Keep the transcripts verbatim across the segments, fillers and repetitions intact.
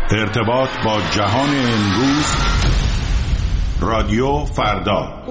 ارتباط با جهان امروز، رادیو فردا.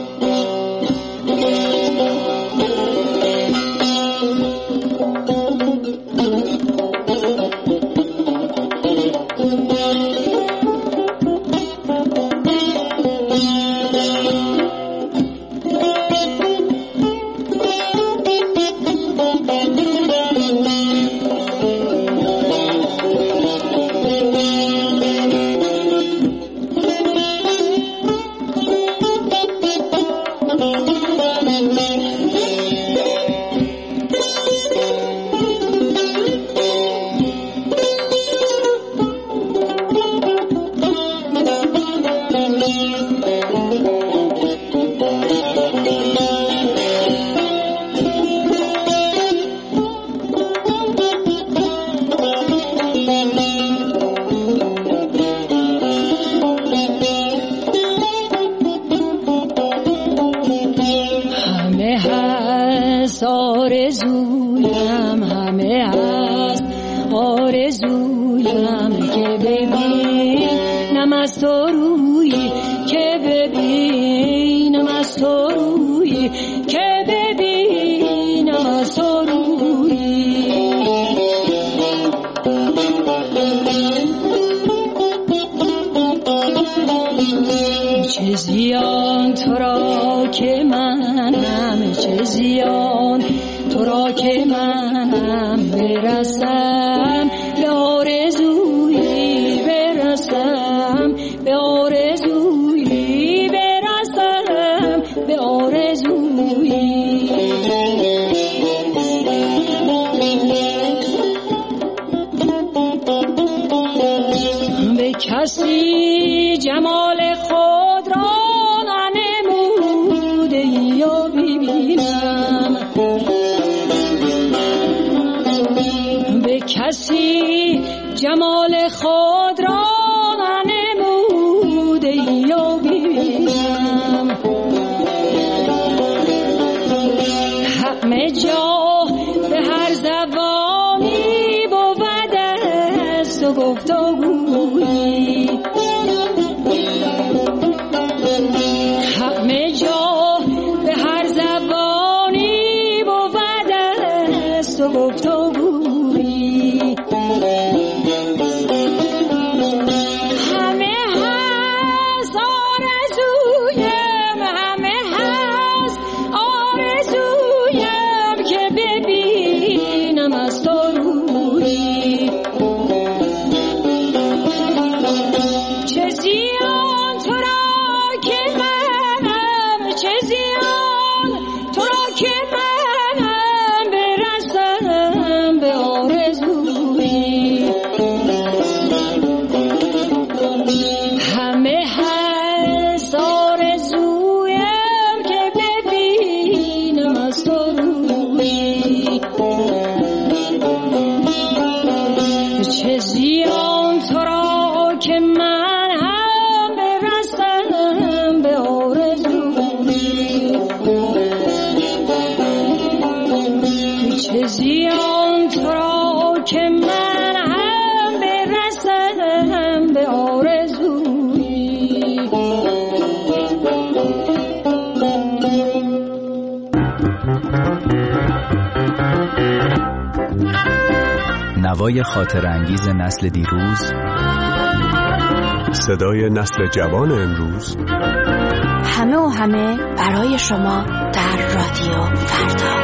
آرزویم همه هست، آرزویم که ببینم از تو روی، که ببینم از تو روی، که ببینم از تو روی. چه زیان تو را که منم، چه زیان تو را که منم، برسم به آرزویی، برسم به آرزویی، برسم به آرزویی. به کسی جمال خود را ننموده یا ببینم، به کسی جمال خود را ننموده یا ببینم. همه جا به هر زبانی بود است و گفتگویی، همه جا به هر زبانی بود است و گفتگویی. همه هست آرزویم، همه هست آرزویم که ببینم از تو روی. چه زیان تو را که منم، چه زیان تو را که منم، برسم به آرزویی. همه هست آرزویم که ببینم از تو روی. چه زیان تو را که من هم برسم به آرزویی. چه زیان تو را که من هم برسم به آرزویی. نوای خاطر انگیز نسل دیروز، صدای نسل جوان امروز، همه و همه برای شما در رادیو فردا.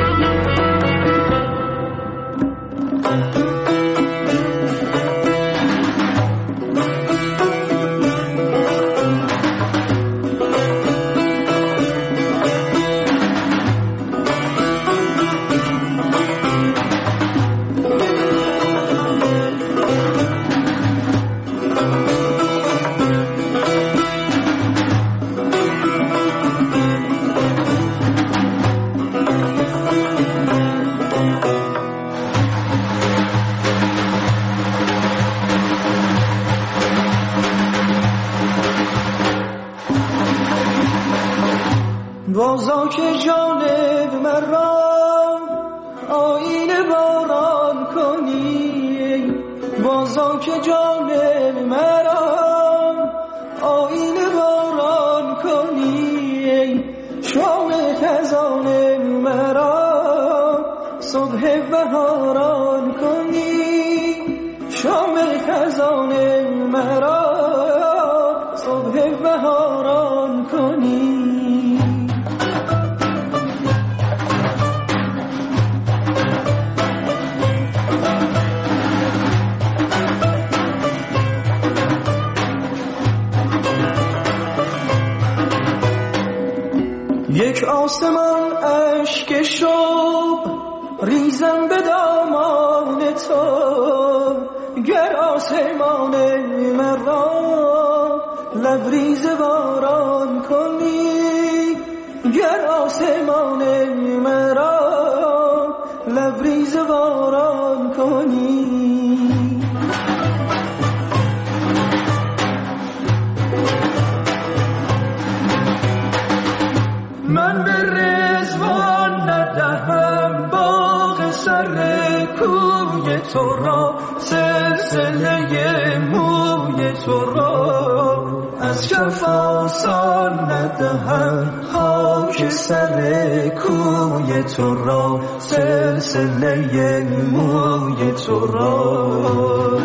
بازا که جانب مرا آینه باران کنی، بازا که جان مرا آیین باران کنی، شام خزان مرا صبح بهاران کنی، شام خزان مرا صبح بهاران کنی. یک آسمان اشک شوق ریزم به دامان تو، گر آسمان مرا لبریز باران کنی، گر آسمان مرا لبریز باران کنی. من به رضوان ندهم باغ سر کوی تو را، سلسله موی تو را از کف آسان ندهم، خاک سر کوی تو را سلسله موی تو را.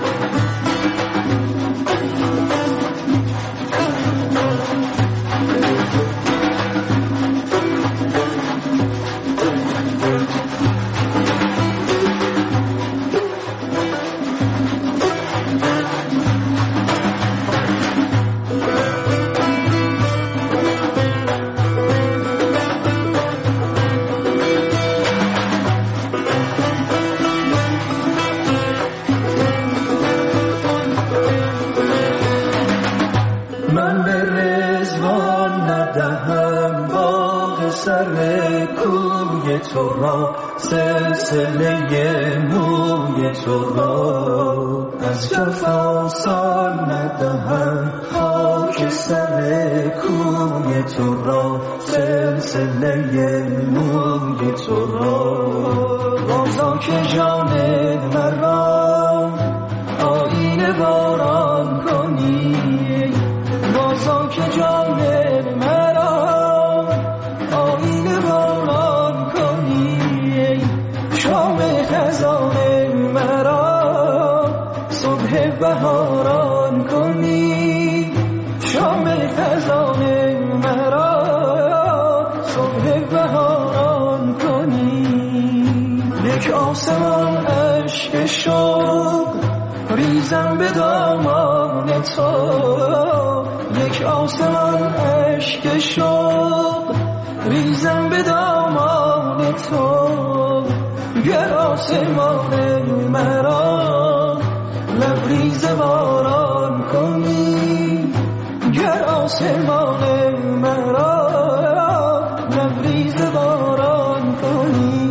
من به رضوان ندهم باغ سر کوی تو را، سلسله موی تو را از کف آسان ندهم، خاک سر کوی تو را سلسله موی تو را. بازا که جان مرا آیین باران کنی، بازا که جان مرا آیین باران کنی، شام خزان مرا صبح بهاران کنی، شام خزان مرا صبح بهاران کنی. یک آسمان اشک شوق ریزم به دامان تو، یک آسمان اشک شوق ریزم به دامان تو، گر آسمان مرا لبریز باران کنی، گر آسمان مرا لبریز باران کنی.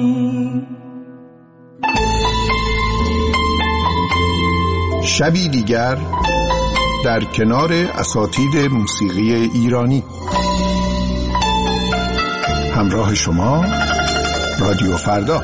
شبی دیگر در کنار اساتید موسیقی ایرانی. همراه شما رادیو فردا.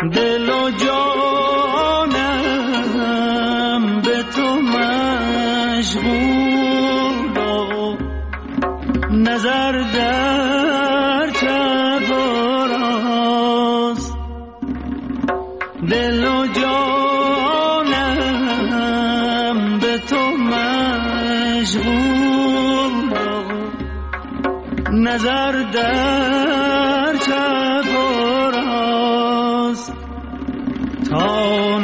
دل و جانم به تو مشغول و نظر در چپ و راست. دل و جانم به تو مشغول و نظر در چپ و راست. تا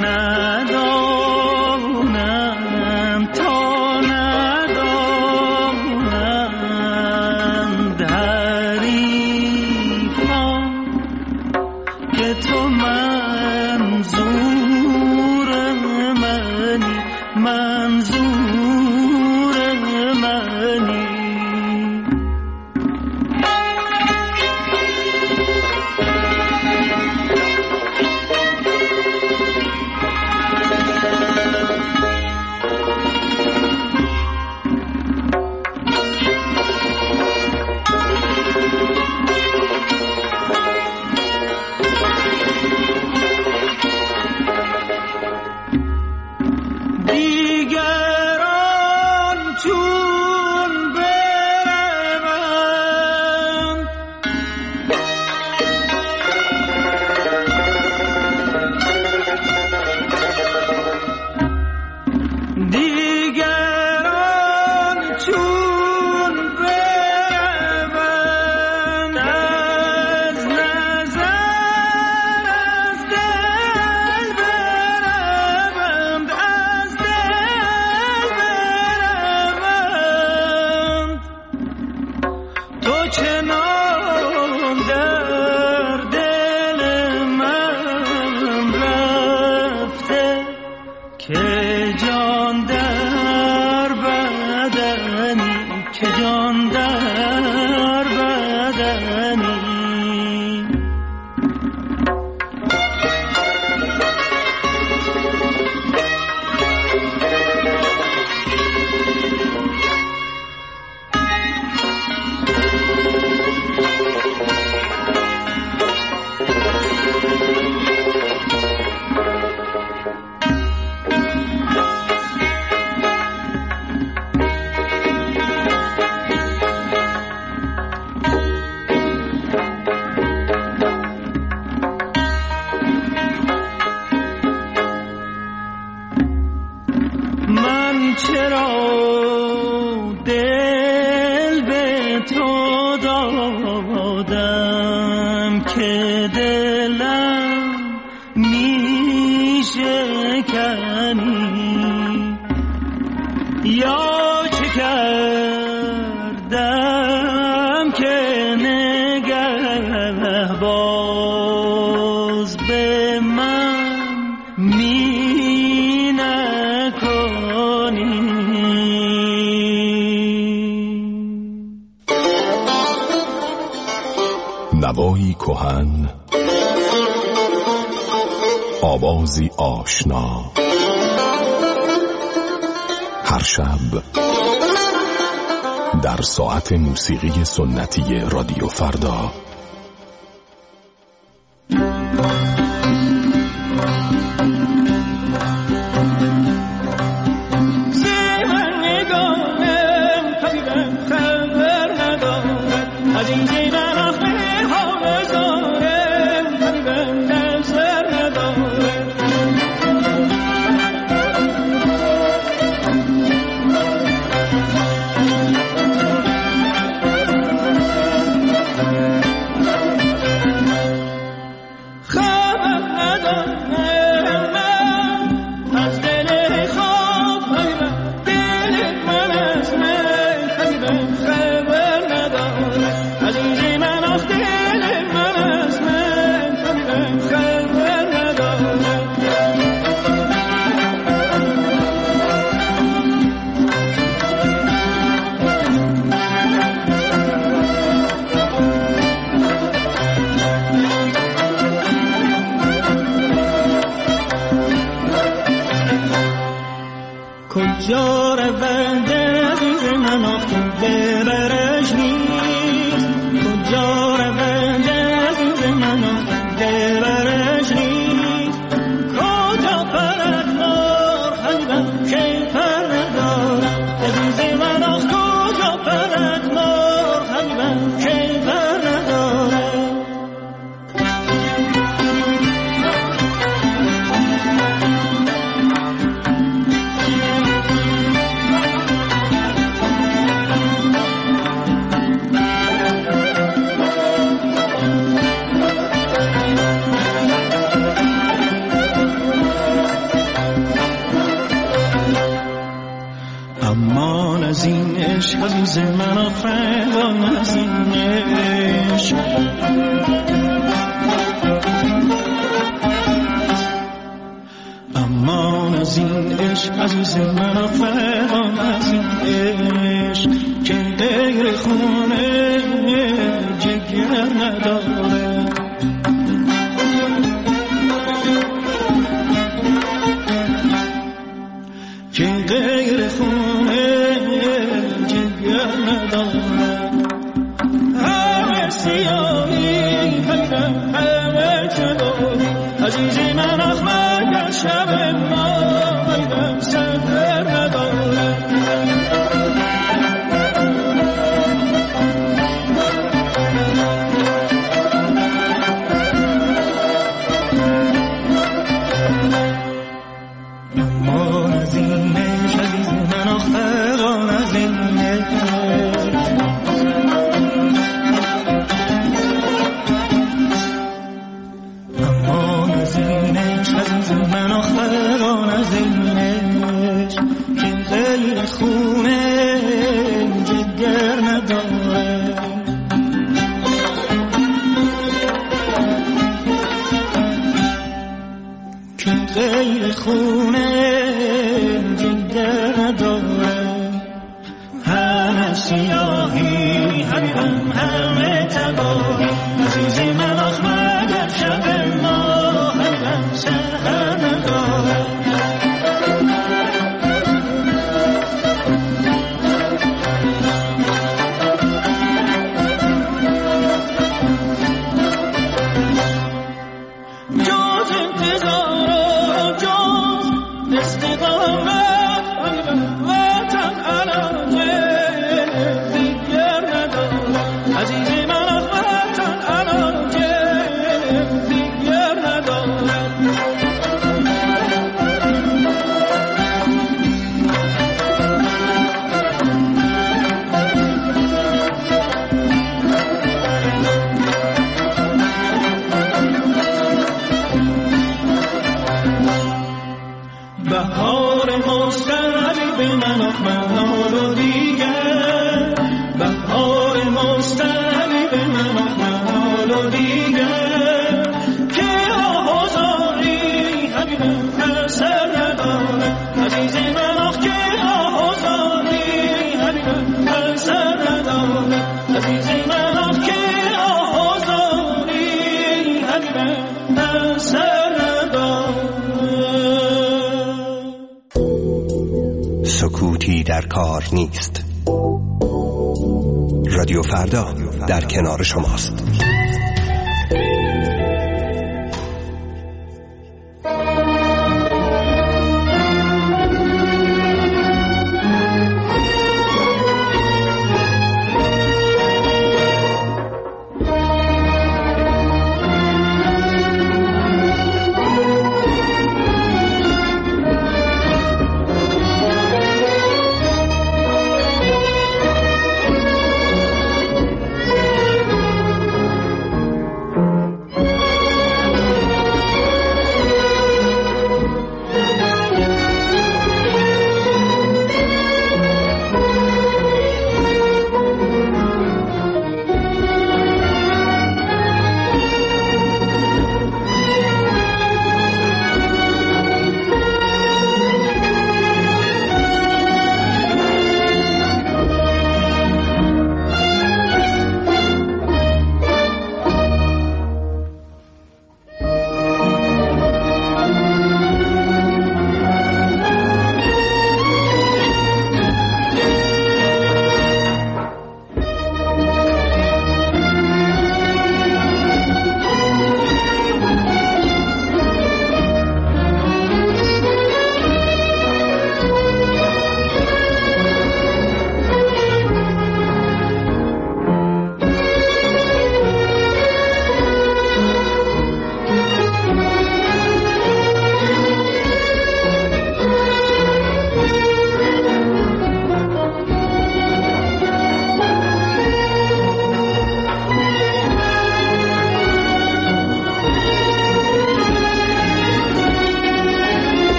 ندانم تا ندانند حریفان که تو منظور منی، منظور منی. نوایی کهن، آوازی آشنا، هر شب در ساعت موسیقی سنتی رادیو فردا. کجا روند عزیز من آخه برش نیست، کجا روند عزیز من آخه برش نیست. عزیز من آفرین از این عشق امان از این عشق عزیز من آفرین از این عشق که غیر خونه جگر نداره که غیر خونه جگر نداره همه سیاهی همه همه جلو عزیز من اخمر شب ما همه سر نداره سکوتی در کار نیست. رادیو فردا در کنار شماست.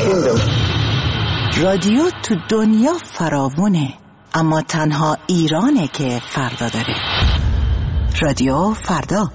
kingdom. رادیو تو دنیا فراوونه، اما تنها ایرانه که فردا داره. رادیو فردا.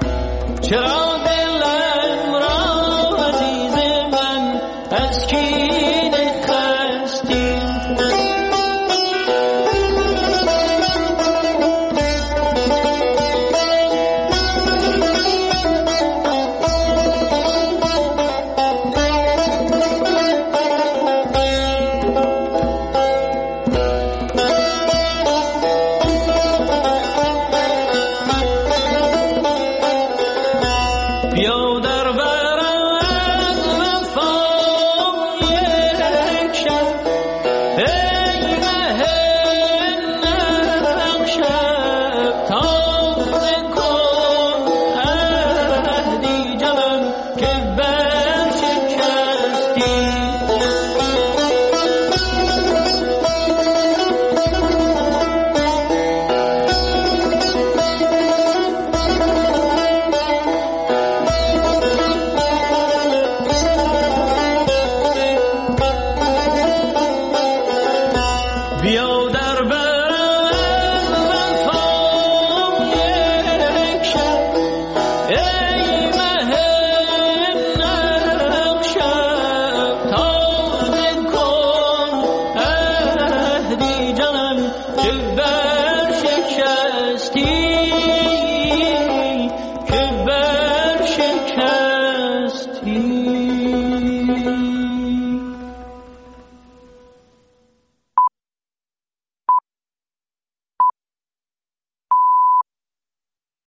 چرا دلم را عزیز من از کی